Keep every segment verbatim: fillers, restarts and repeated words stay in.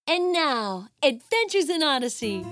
And now, Adventures in Odyssey.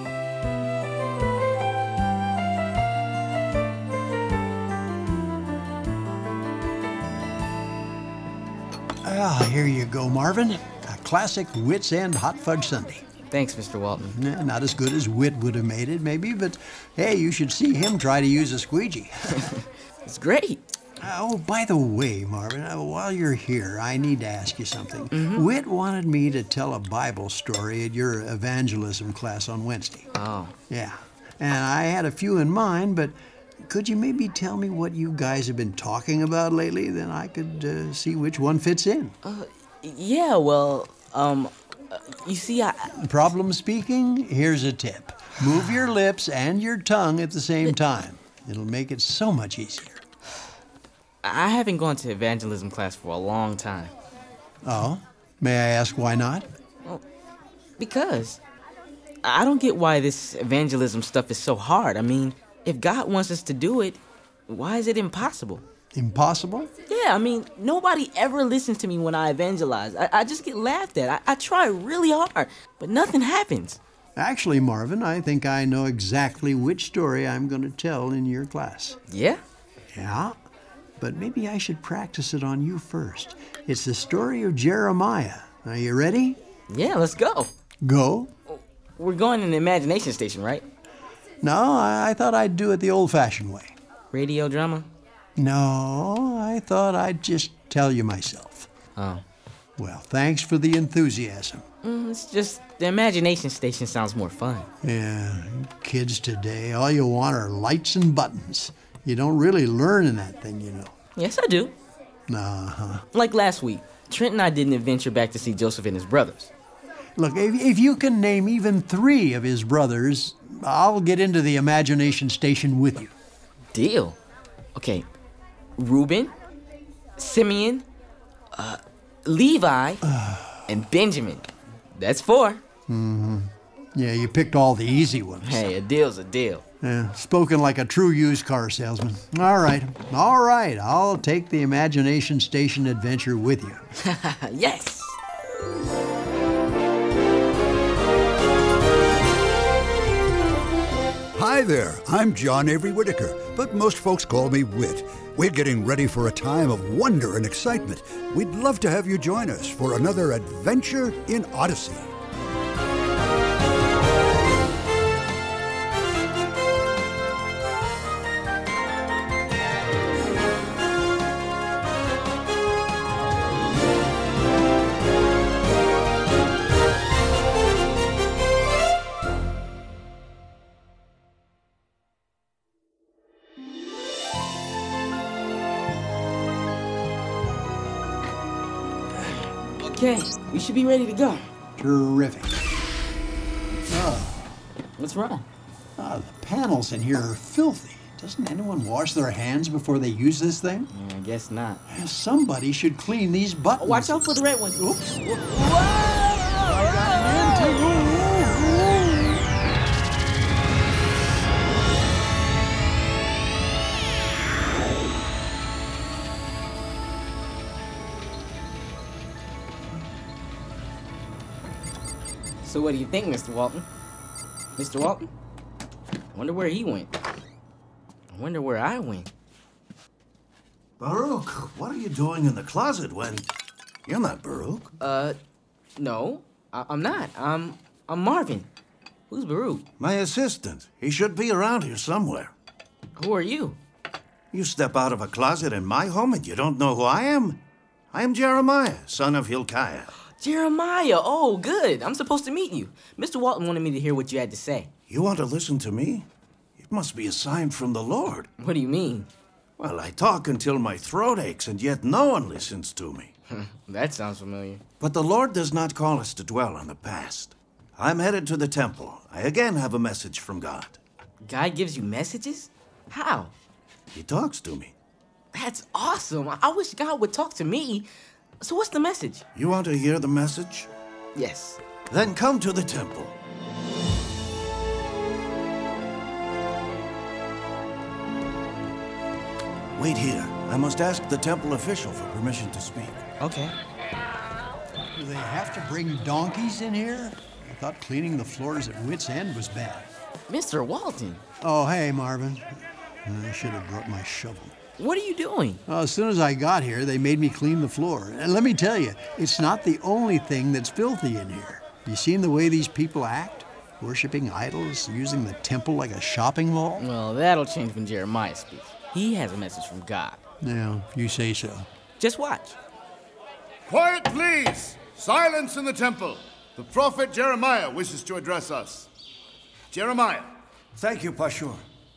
Ah, here you go, Marvin. A classic Wits End hot fudge sundae. Thanks, Mister Walton. Eh, not as good as Wit would have made it, maybe, but hey, you should see him try to use a squeegee. It's great. Oh, by the way, Marvin, uh, while you're here, I need to ask you something. Mm-hmm. Wit wanted me to tell a Bible story at your evangelism class on Wednesday. Oh. Yeah, and I had a few in mind, but could you maybe tell me what you guys have been talking about lately? Then I could uh, see which one fits in. Uh, yeah, well, um, uh, you see, I... Problem speaking? Here's a tip. Move your lips and your tongue at the same time. It'll make it so much easier. I haven't gone to evangelism class for a long time. Oh? May I ask why not? Well, because I don't get why this evangelism stuff is so hard. I mean, if God wants us to do it, why is it impossible? Impossible? Yeah, I mean, nobody ever listens to me when I evangelize. I, I just get laughed at. I, I try really hard, but nothing happens. Actually, Marvin, I think I know exactly which story I'm going to tell in your class. Yeah? Yeah? But maybe I should practice it on you first. It's the story of Jeremiah. Are you ready? Yeah, let's go. Go? We're going in the imagination station, right? No, I, I thought I'd do it the old-fashioned way. Radio drama? No, I thought I'd just tell you myself. Oh. Well, thanks for the enthusiasm. Mm, it's just the imagination station sounds more fun. Yeah, kids today, all you want are lights and buttons. You don't really learn in that thing, you know. Yes, I do. Uh-huh. Like last week, Trent and I did an adventure back to see Joseph and his brothers. Look, if, if you can name even three of his brothers, I'll get into the imagination station with you. Deal. Okay, Reuben, Simeon, uh, Levi, and Benjamin. That's four. Mm-hmm. Yeah, you picked all the easy ones. Hey, a deal's a deal. Yeah, spoken like a true used car salesman. All right, all right. I'll take the imagination station adventure with you. Yes! Hi there, I'm John Avery Whitaker, but most folks call me Whit. We're getting ready for a time of wonder and excitement. We'd love to have you join us for another adventure in Odyssey. Okay, we should be ready to go. Terrific. Oh, What's wrong? oh, the panels in here are filthy. Doesn't anyone wash their hands before they use this thing? Yeah, I guess not. Somebody should clean these buttons. Watch out for the red one. Oops. So what do you think, Mister Walton? Mister Walton? Wonder where he went. I wonder where I went. Baruch, what are you doing in the closet when... You're not Baruch. Uh, no, I- I'm not. I'm I'm Marvin. Who's Baruch? My assistant. He should be around here somewhere. Who are you? You step out of a closet in my home and you don't know who I am? I am Jeremiah, son of Hilkiah. Jeremiah. Oh, good. I'm supposed to meet you. Mister Walton wanted me to hear what you had to say. You want to listen to me? It must be a sign from the Lord. What do you mean? Well, I talk until my throat aches, and yet no one listens to me. That sounds familiar. But the Lord does not call us to dwell on the past. I'm headed to the temple. I again have a message from God. God gives you messages? How? He talks to me. That's awesome. I wish God would talk to me. So what's the message? You want to hear the message? Yes. Then come to the temple. Wait here. I must ask the temple official for permission to speak. Okay. Do they have to bring donkeys in here? I thought cleaning the floors at Wits End was bad. Mister Walton, Oh, hey, Marvin. I should have brought my shovel. what are you doing? Well, as soon as I got here, they made me clean the floor. And let me tell you, it's not the only thing that's filthy in here. You seen the way these people act? Worshipping idols, using the temple like a shopping mall? Well, that'll change when Jeremiah speaks. He has a message from God. Yeah, if you say so. Just watch. Quiet, please! Silence in the temple. The prophet Jeremiah wishes to address us. Jeremiah. Thank you, Pashur.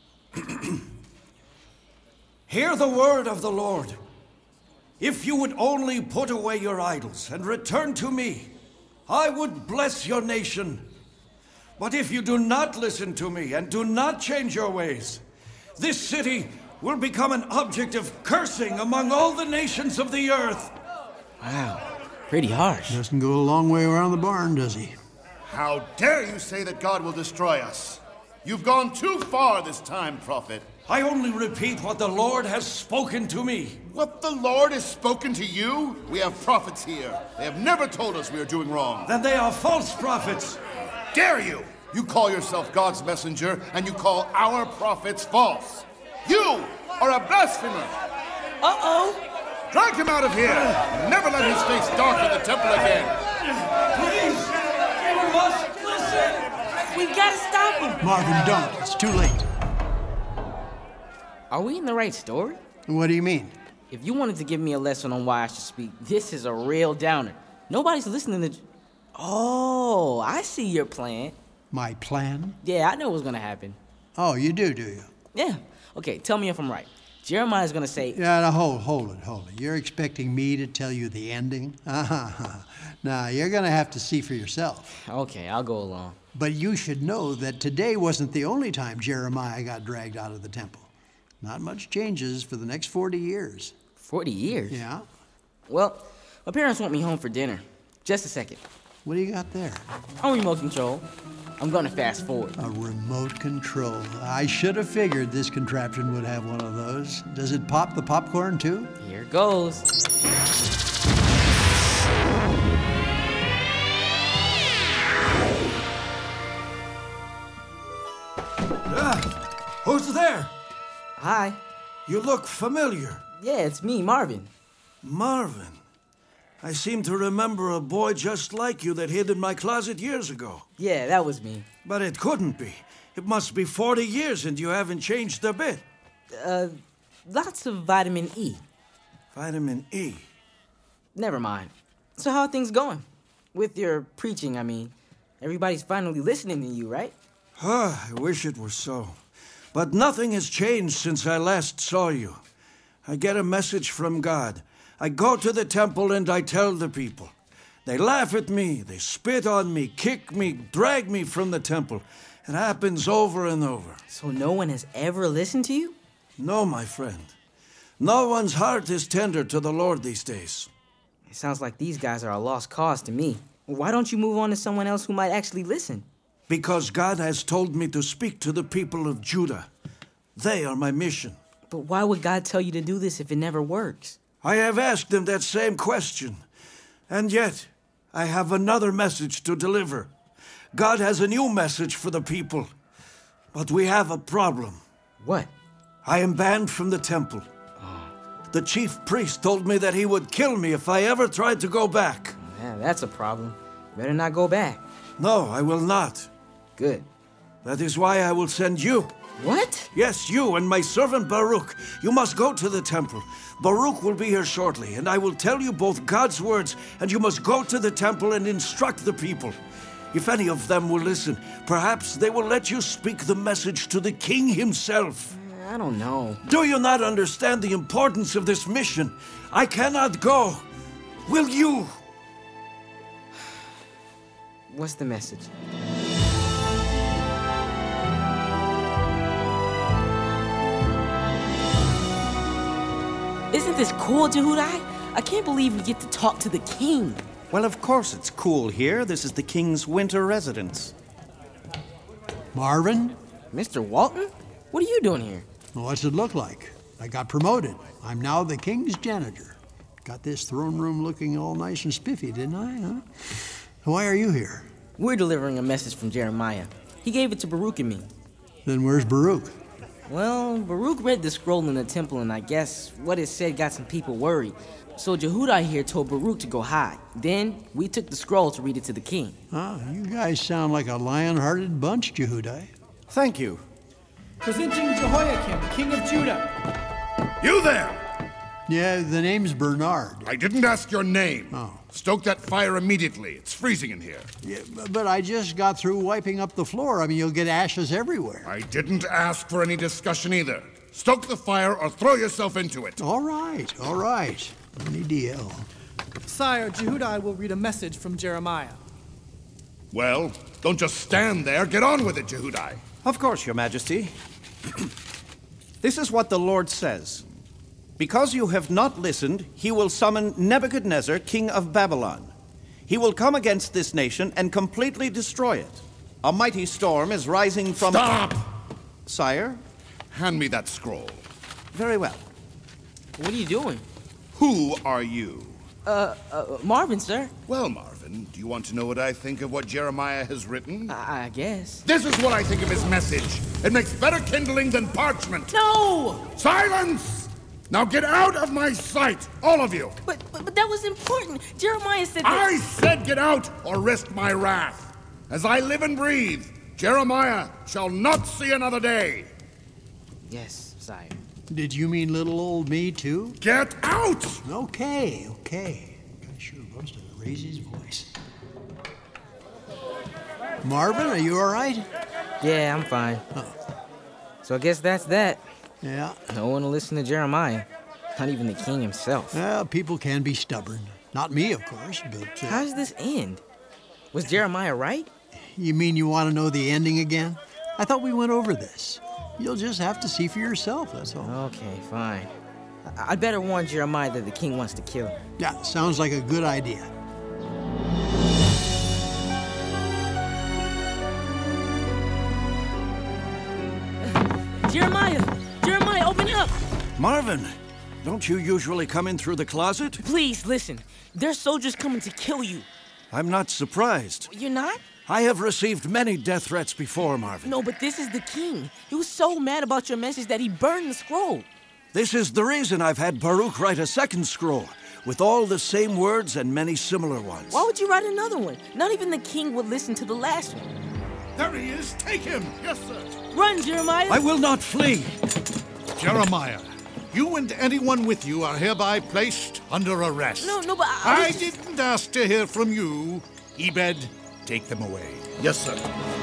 Hear the word of the Lord. If you would only put away your idols and return to me, I would bless your nation. But if you do not listen to me and do not change your ways, this city will become an object of cursing among all the nations of the earth. Wow, pretty harsh. Doesn't go a long way around the barn, does he? How dare you say that God will destroy us? You've gone too far this time, prophet. I only repeat what the Lord has spoken to me. What the Lord has spoken to you? We have prophets here. They have never told us we are doing wrong. That they are false prophets. Dare you! You call yourself God's messenger, and you call our prophets false. You are a blasphemer. Uh-oh. Drag him out of here. Never let his face darken the temple again. Please, you must listen. We gotta stop him. Marvin, don't. It's too late. Are we in the right story? What do you mean? If you wanted to give me a lesson on why I should speak, this is a real downer. Nobody's listening to... Oh, I see your plan. My plan? Yeah, I know what's gonna happen. Oh, you do, do you? Yeah. Okay, tell me if I'm right. Jeremiah's gonna say... Yeah, now hold, hold it, hold it. You're expecting me to tell you the ending? Uh-huh. Now, you're going to have to see for yourself. Okay, I'll go along. But you should know that today wasn't the only time Jeremiah got dragged out of the temple. Not much changes for the next forty years. forty years? Yeah? Well, my parents want me home for dinner. Just a second. What do you got there? On remote control. I'm gonna fast forward. A remote control. I should have figured this contraption would have one of those. Does it pop the popcorn, too? Here goes. Ah, who's there? Hi. You look familiar. Yeah, it's me, Marvin. Marvin. I seem to remember a boy just like you that hid in my closet years ago. Yeah, that was me. But it couldn't be. It must be forty years and you haven't changed a bit. Uh, lots of vitamin E. Vitamin E. Never mind. So how are things going? With your preaching, I mean. Everybody's finally listening to you, right? Ah, I wish it were so. But nothing has changed since I last saw you. I get a message from God. I go to the temple and I tell the people. They laugh at me, they spit on me, kick me, drag me from the temple. It happens over and over. So no one has ever listened to you? No, my friend. No one's heart is tender to the Lord these days. It sounds like these guys are a lost cause to me. Why don't you move on to someone else who might actually listen? Because God has told me to speak to the people of Judah. They are my mission. But why would God tell you to do this if it never works? I have asked him that same question. And yet, I have another message to deliver. God has a new message for the people. But we have a problem. What? I am banned from the temple. The chief priest told me that he would kill me if I ever tried to go back. Yeah, that's a problem. Better not go back. No, I will not. Good. That is why I will send you. What? Yes, you and my servant Baruch. You must go to the temple. Baruch will be here shortly, and I will tell you both God's words, and you must go to the temple and instruct the people. If any of them will listen, perhaps they will let you speak the message to the king himself. I don't know. Do you not understand the importance of this mission? I cannot go. Will you? What's the message? Isn't this cool, Jehudai? I can't believe we get to talk to the king. Well, of course it's cool here. This is the king's winter residence. Marvin? Mister Walton? What are you doing here? What's it look like? I got promoted. I'm now the king's janitor. Got this throne room looking all nice and spiffy, didn't I, huh? Why are you here? We're delivering a message from Jeremiah. He gave it to Baruch and me. Then where's Baruch? Well, Baruch read the scroll in the temple, and I guess what it said got some people worried. So Jehudai here told Baruch to go hide. Then we took the scroll to read it to the king. Ah, you guys sound like a lion-hearted bunch, Jehudai. Thank you. Presenting Jehoiakim, king of Judah. You there! Yeah, the name's Bernard. I didn't ask your name. Oh. Stoke that fire immediately. It's freezing in here. Yeah, but I just got through wiping up the floor. I mean, you'll get ashes everywhere. I didn't ask for any discussion either. Stoke the fire or throw yourself into it. All right, all right. Any deal. Sire, Jehudai will read a message from Jeremiah. Well, don't just stand there. Get on with it, Jehudai. Of course, Your Majesty. This is what the Lord says. Because you have not listened, he will summon Nebuchadnezzar, king of Babylon. He will come against this nation and completely destroy it. A mighty storm is rising from... Stop! Sire? Hand me that scroll. Very well. What are you doing? Who are you? Uh, uh Marvin, sir. Well, Marvin, do you want to know what I think of what Jeremiah has written? I, I guess. This is what I think of his message. It makes better kindling than parchment. No! Silence! Now get out of my sight, all of you! But, but but that was important. Jeremiah said that... I said get out or risk my wrath. As I live and breathe, Jeremiah shall not see another day. Yes, sire. Did you mean little old me, too? Get out! Okay, okay. Guy sure loves to raise his voice. Marvin, are you all right? Yeah, I'm fine. Oh. So I guess that's that. Yeah. No one will listen to Jeremiah. Not even the king himself. Well, people can be stubborn. Not me, of course, but... Uh, How does this end? Was Jeremiah right? You mean you want to know the ending again? I thought we went over this. You'll just have to see for yourself, that's all. Okay, fine. I- I'd better warn Jeremiah that the king wants to kill him. Yeah, sounds like a good idea. Jeremiah! Jeremiah, open up! Marvin, don't you usually come in through the closet? Please, listen. There's soldiers coming to kill you. I'm not surprised. You're not? I have received many death threats before, Marvin. No, but this is the king. He was so mad about your message that he burned the scroll. This is the reason I've had Baruch write a second scroll, with all the same words and many similar ones. Why would you write another one? Not even the king would listen to the last one. There he is. Take him. Yes, sir. Run, Jeremiah! I will not flee. Jeremiah, you and anyone with you are hereby placed under arrest. No, no, but I, I I was just... didn't ask to hear from you. Ebed, take them away. Yes, sir.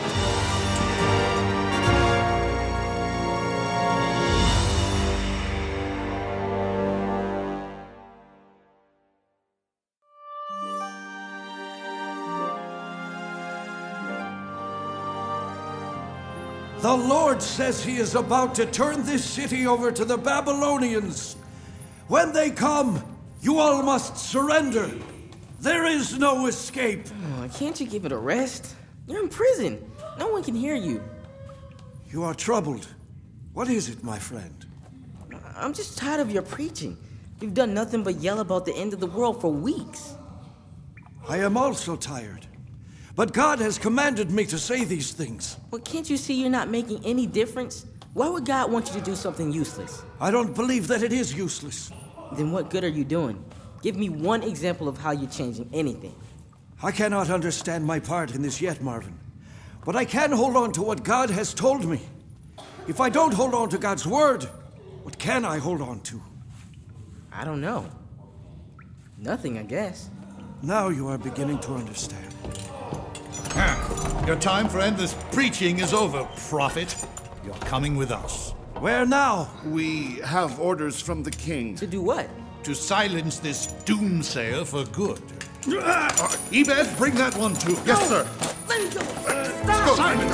The Lord says he is about to turn this city over to the Babylonians. When they come, you all must surrender. There is no escape. Oh, can't you give it a rest? You're in prison. No one can hear you. You are troubled. What is it, my friend? I'm just tired of your preaching. You've done nothing but yell about the end of the world for weeks. I am also tired. But God has commanded me to say these things. But can't you see you're not making any difference? Why would God want you to do something useless? I don't believe that it is useless. Then what good are you doing? Give me one example of how you're changing anything. I cannot understand my part in this yet, Marvin. But I can hold on to what God has told me. If I don't hold on to God's word, what can I hold on to? I don't know. Nothing, I guess. Now you are beginning to understand. Ah, your time for endless preaching is over, prophet. You're coming with us. Where now? We have orders from the king. To do what? To silence this doomsayer for good. Uh, Ebed, bring that one too. Yes, sir. Let me go! Let's Stop! go, Simon.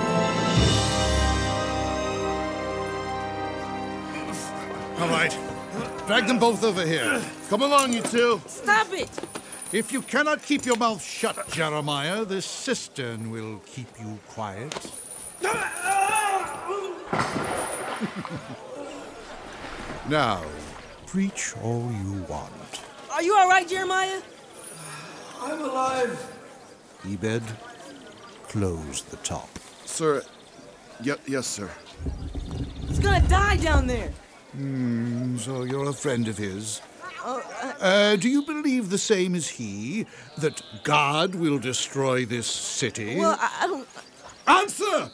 All right. Drag them both over here. Come along, you two. Stop it! If you cannot keep your mouth shut, Jeremiah, this cistern will keep you quiet. Now, preach all you want. Are you all right, Jeremiah? I'm alive. Ebed, close the top. Sir, y- yes, sir. He's gonna die down there. Hmm, so you're a friend of his? Uh, uh, Uh, do you believe the same as he, that God will destroy this city? well, I, I don't... Answer!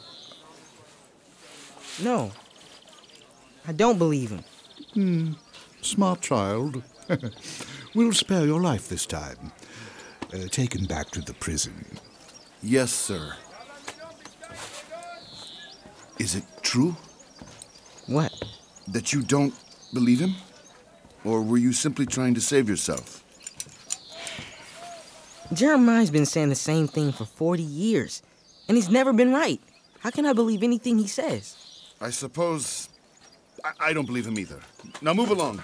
No. I don't believe him. Hmm, smart child. We'll spare your life this time. Uh, taken back to the prison. Yes, sir. Is it true What? that you don't believe him? Or were you simply trying to save yourself? Jeremiah's been saying the same thing for forty years, and he's never been right. How can I believe anything he says? I suppose I, I don't believe him either. Now move along.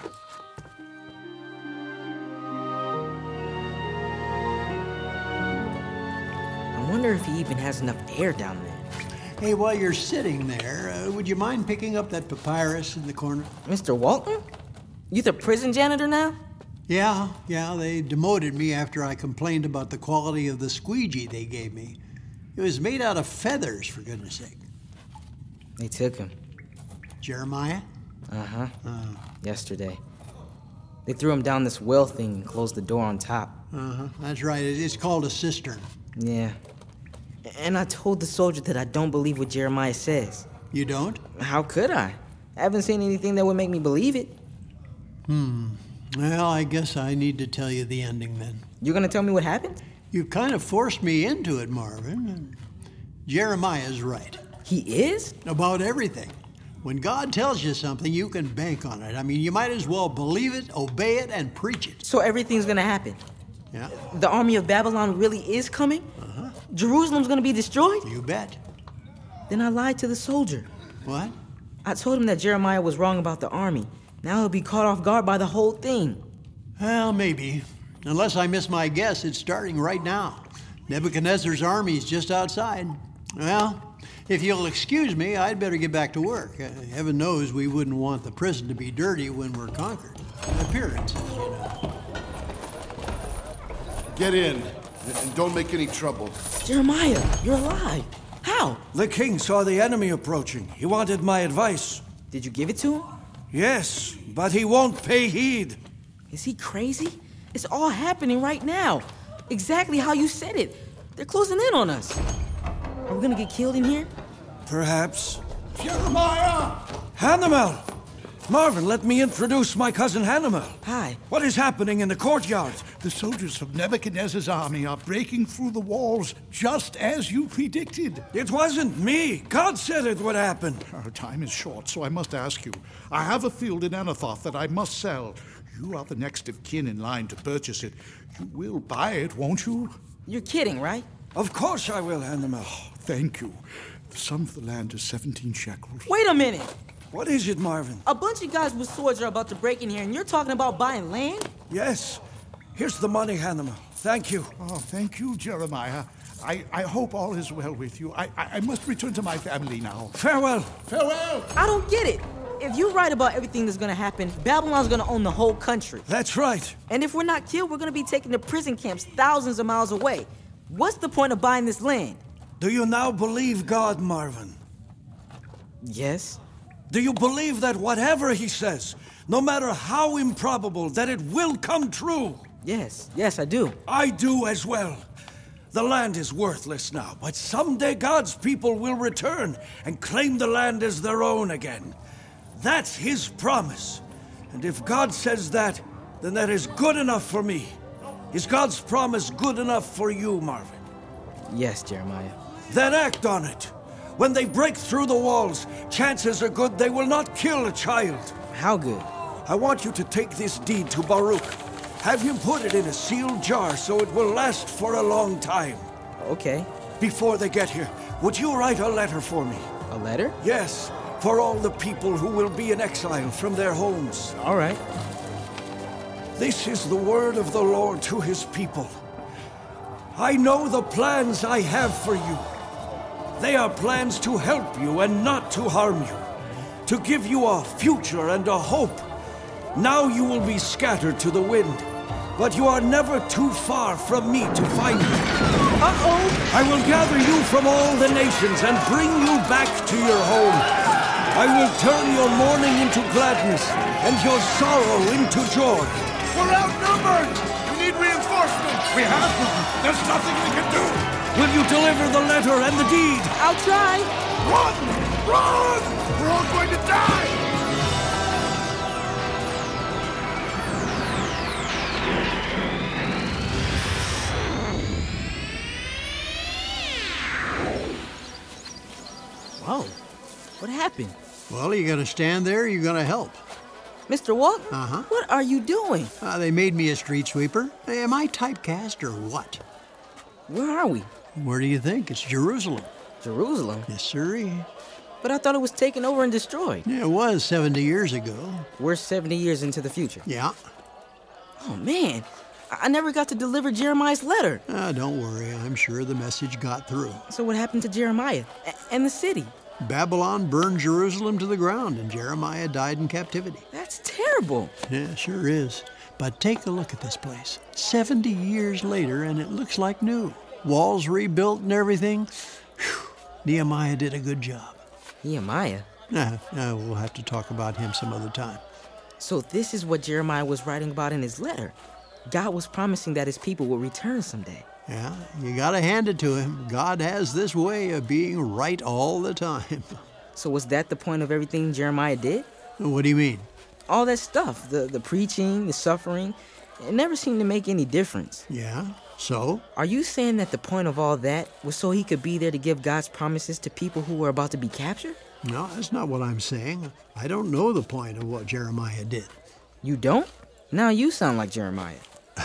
I wonder if he even has enough air down there. Hey, while you're sitting there, uh, would you mind picking up that papyrus in the corner? Mister Walton? You the prison janitor now? Yeah, yeah, they demoted me after I complained about the quality of the squeegee they gave me. It was made out of feathers, for goodness sake. They took him. Jeremiah? Uh-huh. Uh, Yesterday. They threw him down this well thing and closed the door on top. uh-huh, that's right. It- It's called a cistern. Yeah. And I told the soldier that I don't believe what Jeremiah says. You don't? How could I? I haven't seen anything that would make me believe it. Hmm. Well, I guess I need to tell you the ending then. You gonna tell me what happened? You kind of forced me into it, Marvin. Jeremiah's right. He is? About everything. When God tells you something, you can bank on it. I mean, you might as well believe it, obey it, and preach it. So everything's gonna happen? Yeah, The army of Babylon really is coming? uh-huh. Jerusalem's gonna be destroyed? You bet. Then I lied to the soldier. What? I told him that Jeremiah was wrong about the army. Now he'll be caught off guard by the whole thing. Well, maybe. Unless I miss my guess, it's starting right now. Nebuchadnezzar's army's just outside. Well, if you'll excuse me, I'd better get back to work. Uh, heaven knows we wouldn't want the prison to be dirty when we're conquered. Appearances, you know. Get in, and don't make any trouble. Jeremiah, you're alive. How? The king saw the enemy approaching. He wanted my advice. Did you give it to him? Yes, but he won't pay heed. Is he crazy? It's all happening right now. Exactly how you said it. They're closing in on us. Are we gonna get killed in here? Perhaps. Jeremiah! Hanamel! Marvin, let me introduce my cousin Hanamel. Hi. What is happening in the courtyard? The soldiers of Nebuchadnezzar's army are breaking through the walls just as you predicted. It wasn't me. God said it would happen. Our time is short, so I must ask you. I have a field in Anathoth that I must sell. You are the next of kin in line to purchase it. You will buy it, won't you? You're kidding, right? Of course I will, Hanamel. Thank you. The sum of the land is seventeen shekels. Wait a minute. What is it, Marvin? A bunch of guys with swords are about to break in here, and you're talking about buying land? Yes. Here's the money, Hanamel. Thank you. Oh, thank you, Jeremiah. I, I hope all is well with you. I, I, I must return to my family now. Farewell. Farewell! I don't get it. If you're right about everything that's gonna happen, Babylon's gonna own the whole country. That's right. And if we're not killed, we're gonna be taken to prison camps thousands of miles away. What's the point of buying this land? Do you now believe God, Marvin? Yes. Do you believe that whatever he says, no matter how improbable, that it will come true? Yes. Yes, I do. I do as well. The land is worthless now, but someday God's people will return and claim the land as their own again. That's his promise. And if God says that, then that is good enough for me. Is God's promise good enough for you, Marvin? Yes, Jeremiah. Then act on it. When they break through the walls, chances are good they will not kill a child. How good? I want you to take this deed to Baruch. Have him put it in a sealed jar so it will last for a long time. Okay. Before they get here, would you write a letter for me? A letter? Yes, for all the people who will be in exile from their homes. All right. This is the word of the Lord to his people. I know the plans I have for you. They are plans to help you and not to harm you, to give you a future and a hope. Now you will be scattered to the wind, but you are never too far from me to find you. Uh-oh! I will gather you from all the nations and bring you back to your home. I will turn your mourning into gladness and your sorrow into joy. We're outnumbered! We need reinforcements! We have none. There's nothing we can do. Will you deliver the letter and the deed? I'll try. Run! Run! We're all going to die! Whoa. What happened? Well, you gonna stand there or you gonna help? Mister Walton? Uh-huh. What are you doing? Uh, they made me a street sweeper. Am I typecast or what? Where are we? Where do you think? It's Jerusalem. Jerusalem? Yes, sirree. But I thought it was taken over and destroyed. Yeah, it was seventy years ago. We're seventy years into the future. Yeah. Oh, man. I, I never got to deliver Jeremiah's letter. Uh, don't worry. I'm sure the message got through. So what happened to Jeremiah a- and the city? Babylon burned Jerusalem to the ground, and Jeremiah died in captivity. That's terrible. Yeah, sure is. But take a look at this place. seventy years later, and it looks like new. Walls rebuilt and everything. Whew. Nehemiah did a good job. Nehemiah? Nah, nah, we'll have to talk about him some other time. So this is what Jeremiah was writing about in his letter. God was promising that his people will return someday. Yeah, you gotta hand it to him. God has this way of being right all the time. So was that the point of everything Jeremiah did? What do you mean? All that stuff, the, the preaching, the suffering, it never seemed to make any difference. Yeah, so? Are you saying that the point of all that was so he could be there to give God's promises to people who were about to be captured? No, that's not what I'm saying. I don't know the point of what Jeremiah did. You don't? Now you sound like Jeremiah.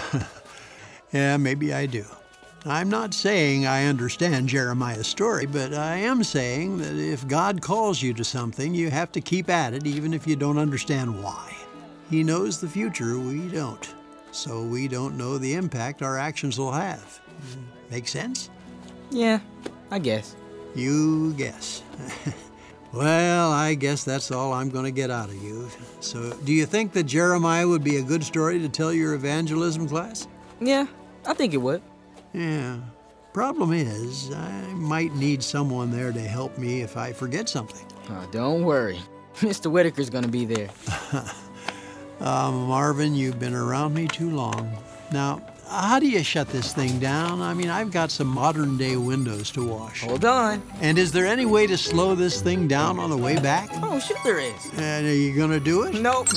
Yeah, maybe I do. I'm not saying I understand Jeremiah's story, but I am saying that if God calls you to something, you have to keep at it even if you don't understand why. He knows the future, we don't. So we don't know the impact our actions will have. Make sense? Yeah, I guess. You guess. Well, I guess that's all I'm going to get out of you. So do you think that Jeremiah would be a good story to tell your evangelism class? Yeah, I think it would. Yeah. Problem is, I might need someone there to help me if I forget something. Oh, don't worry. Mister Whitaker's gonna be there. uh, Marvin, you've been around me too long. Now, how do you shut this thing down? I mean, I've got some modern-day windows to wash. Hold on. And is there any way to slow this thing down on the way back? Oh, sure there is. And are you gonna do it? Nope.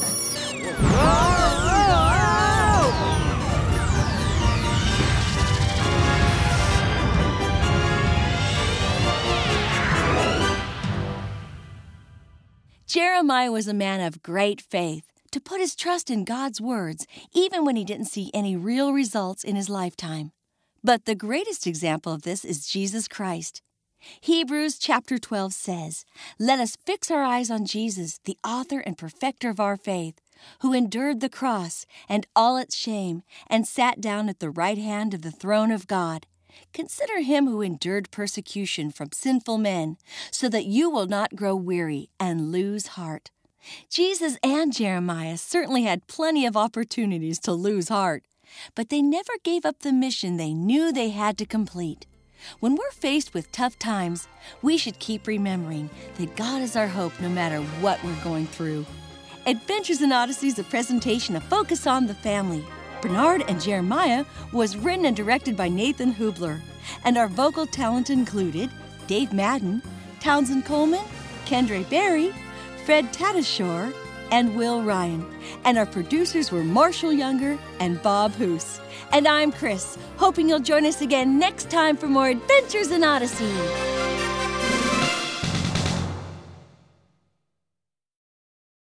Jeremiah was a man of great faith, to put his trust in God's words, even when he didn't see any real results in his lifetime. But the greatest example of this is Jesus Christ. Hebrews chapter twelve says, "Let us fix our eyes on Jesus, the author and perfecter of our faith, who endured the cross and all its shame, and sat down at the right hand of the throne of God. Consider him who endured persecution from sinful men, so that you will not grow weary and lose heart." Jesus and Jeremiah certainly had plenty of opportunities to lose heart, but they never gave up the mission they knew they had to complete. When we're faced with tough times, we should keep remembering that God is our hope no matter what we're going through. Adventures in Odyssey is a presentation of Focus on the Family. Bernard and Jeremiah was written and directed by Nathan Hubler, and our vocal talent included Dave Madden, Townsend Coleman, Kendra Berry, Fred Tatasciore, and Will Ryan. And our producers were Marshall Younger and Bob Hoos. And I'm Chris, hoping you'll join us again next time for more Adventures in Odyssey.